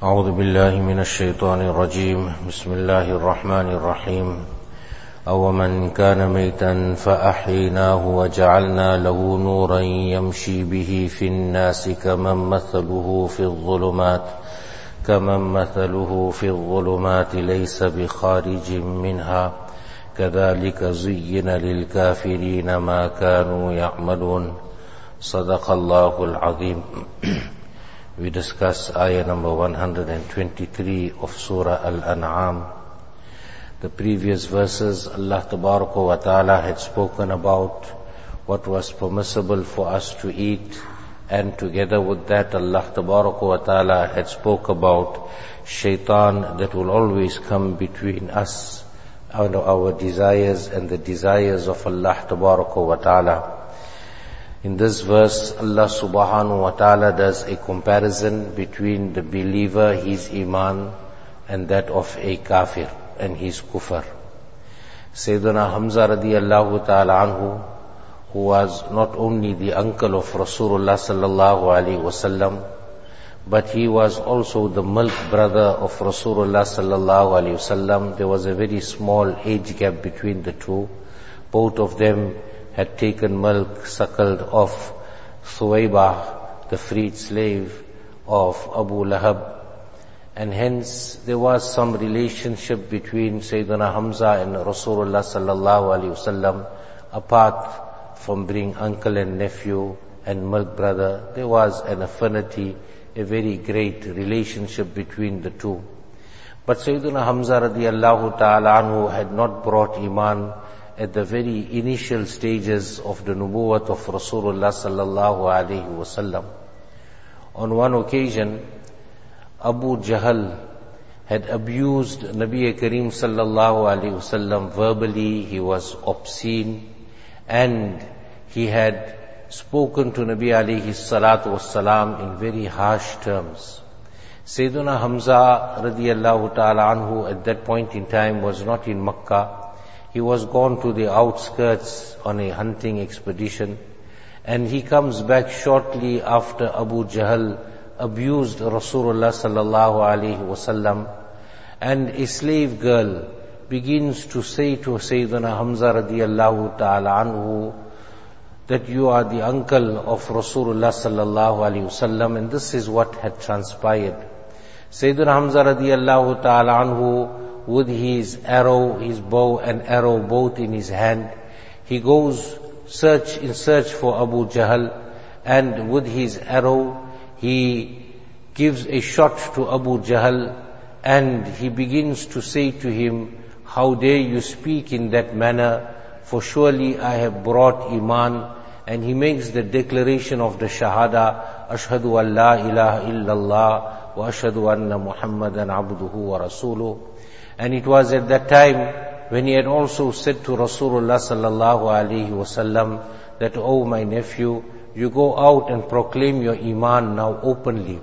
أعوذ بالله من الشيطان الرجيم بسم الله الرحمن الرحيم أومن كان ميتا فأحييناه وجعلنا له نورا يمشي به في الناس كمن مثله في الظلمات ليس بخارج منها كذلك زين للكافرين ما كانوا يعملون صدق الله العظيم. We discuss ayah number 123 of Surah Al-An'am. The previous verses, Allah Tabaraka wa Ta'ala had spoken about what was permissible for us to eat, and together with that Allah Tabaraka wa Ta'ala had spoke about shaitan that will always come between us and our desires and the desires of Allah Tabaraka wa Ta'ala. In this verse, Allah subhanahu wa ta'ala does a comparison between the believer, his iman, and that of a kafir and his kufr. Sayyidina Hamza radiyallahu ta'ala anhu, who was not only the uncle of Rasulullah sallallahu alaihi wasallam, but he was also the milk brother of Rasulullah sallallahu alaihi wasallam. There was a very small age gap between the two. Both of them had taken milk suckled of Thuwaybah, the freed slave of Abu Lahab, and hence there was some relationship between Sayyidina Hamza and Rasulullah sallallahu alaihi wasallam. Apart from being uncle and nephew and milk brother, there was an affinity, a very great relationship between the two. But Sayyidina Hamza radiyallahu ta'ala anhu had not brought iman at the very initial stages of the nubuwwat of Rasulullah sallallahu alaihi wasallam. On one occasion, Abu Jahl had abused Nabi Kareem sallallahu alaihi wasallam verbally. He was obscene, and he had spoken to Nabi alaihi salatu wassalam in very harsh terms. Sayyidina Hamza radiyallahu ta'ala anhu at that point in time was not in Makkah. He was gone to the outskirts on a hunting expedition, and he comes back shortly after Abu Jahl abused Rasulullah sallallahu alaihi wasallam, and a slave girl begins to say to Sayyidina Hamza radiyallahu ta'ala anhu that you are the uncle of Rasulullah sallallahu alaihi wasallam, and this is what had transpired. Sayyidina Hamza radiyallahu ta'ala anhu, with his arrow, his bow and arrow both in his hand, he goes in search for Abu Jahl, and with his arrow he gives a shot to Abu Jahl, and he begins to say to him, how dare you speak in that manner, for surely I have brought iman. And he makes the declaration of the shahada, ashhadu an la ilaha illallah wa ashhadu anna muhammadan abduhu wa rasuluh. And it was at that time when he had also said to Rasulullah sallallahu alaihi wasallam that, oh my nephew, you go out and proclaim your iman now openly.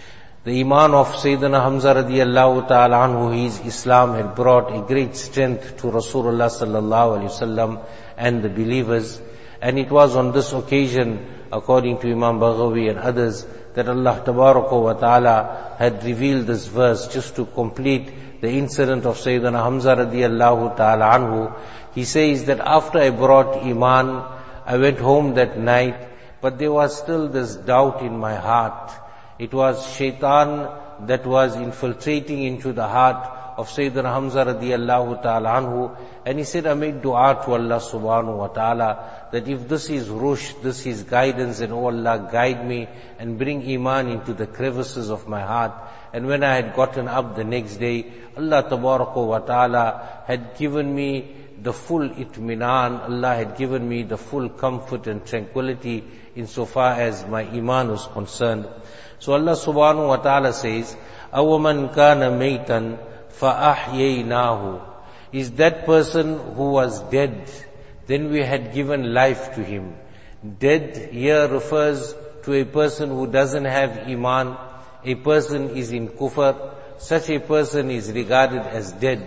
The iman of Sayyidina Hamza radiyallahu ta'ala anhu, his Islam had brought a great strength to Rasulullah sallallahu alaihi wasallam and the believers. And it was on this occasion, according to Imam Baghawi and others, that Allah Tabaraka wa Ta'ala had revealed this verse just to complete the incident of Sayyidina Hamza radiyallahu ta'ala anhu. He says that after I brought iman, I went home that night, but there was still this doubt in my heart. It was shaitan that was infiltrating into the heart of Sayyidina Hamza radiyallahu ta'ala anhu. And he said, I made dua to Allah subhanahu wa ta'ala that if this is rushd, this is guidance, and oh Allah, guide me and bring iman into the crevices of my heart. And when I had gotten up the next day, Allah tabaraka wa ta'ala had given me the full itminan, Allah had given me the full comfort and tranquility insofar as my iman was concerned. So Allah subhanahu wa ta'ala says, أَوَمَنْ كَانَ مَيْتًا فَأَحْيَيْنَاهُ. Is that person who was dead, then we had given life to him. Dead here refers to a person who doesn't have iman. A person is in kufr. Such a person is regarded as dead.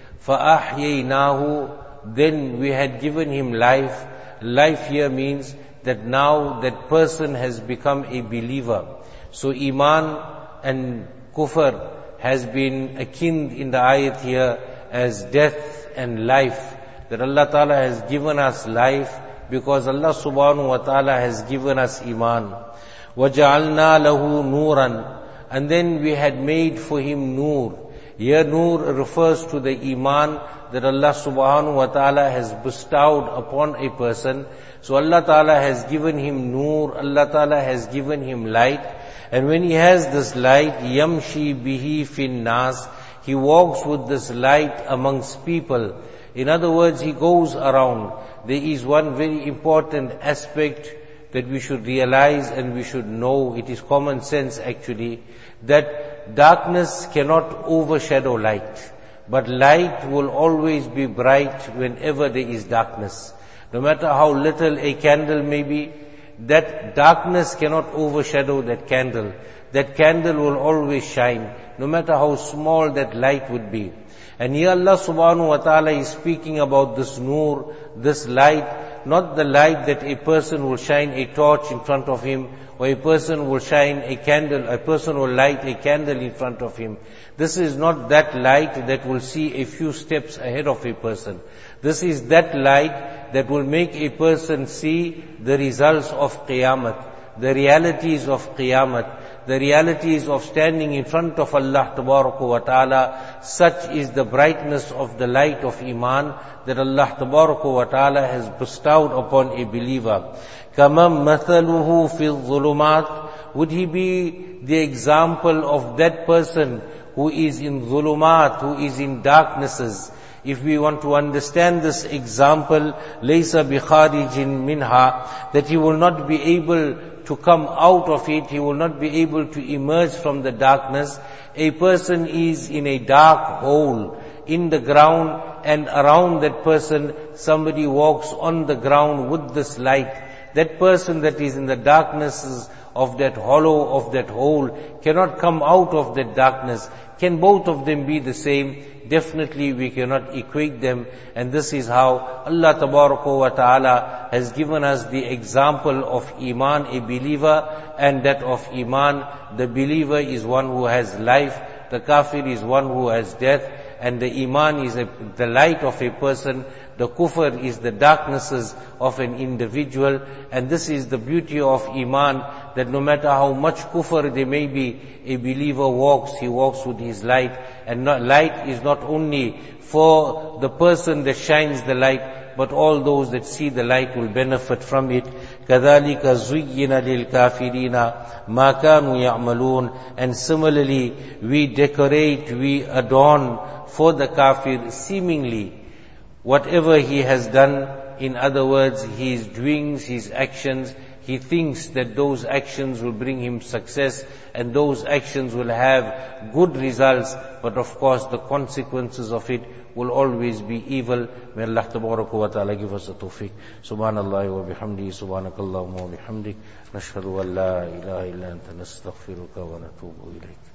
فَأَحْيَيْنَاهُ. Then we had given him life. Life here means that now that person has become a believer. So iman and kufr has been akin in the ayat here as death and life. That Allah Ta'ala has given us life because Allah Subhanahu wa Ta'ala has given us iman. وَجَعَلْنَا لَهُ نُورًا, and then we had made for him nur. Here nur refers to the iman that Allah Subhanahu wa Ta'ala has bestowed upon a person. So Allah Ta'ala has given him nur, Allah Ta'ala has given him light. And when he has this light, yamshi bihi fin nas, he walks with this light amongst people. In other words, he goes around. There is one very important aspect that we should realize and we should know. It is common sense actually, that darkness cannot overshadow light. But light will always be bright whenever there is darkness. No matter how little a candle may be, that darkness cannot overshadow that candle. That candle will always shine, no matter how small that light would be. And here Allah Subhanahu wa Ta'ala is speaking about this nur, this light, not the light that a person will shine a torch in front of him, or a person will shine a candle, a person will light a candle in front of him. This is not that light that will see a few steps ahead of a person. This is that light that will make a person see the results of Qiyamah, the realities of Qiyamah, the realities of standing in front of Allah Tabaraka wa Ta'ala. Such is the brightness of the light of Iman that Allah Tabaraka wa Ta'ala has bestowed upon a believer. كَمَنْ مَثَلُهُ فِي الظُّلُمَاتِ, would he be the example of that person who is in zulumat, who is in darknesses? If we want to understand this example, لَيْسَ بِخَارِجٍ مِنْهَا, that he will not be able to come out of it, he will not be able to emerge from the darkness. A person is in a dark hole in the ground, and around that person somebody walks on the ground with this light. That person that is in the darknesses of that hollow, of that hole, cannot come out of that darkness. Can both of them be the same? Definitely we cannot equate them. And this is how Allah Tabaraka wa Ta'ala has given us the example of Iman, a believer, and that of Iman. The believer is one who has life, the kafir is one who has death, and the Iman is the light of a person. The kufr is the darknesses of an individual. And this is the beauty of Iman, that no matter how much kufr there may be, a believer walks, he walks with his light. And light is not only for the person that shines the light, but all those that see the light will benefit from it. كَذَلِكَ زُيِّنَ لِلْكَافِرِينَ مَا كَانُوا يَعْمَلُونَ. And similarly, we decorate, we adorn for the kafir seemingly whatever he has done. In other words, his doings, his actions, he thinks that those actions will bring him success and those actions will have good results, but of course the consequences of it will always be evil. May Allah Tabaraka wa Ta'ala give us the tawfiq. Subhanallah wa bihamdihi, subhanakallahumma wa bihamdik, nashhadu an la ilaha illa anta nastaghfiruka wa natubu ilayk.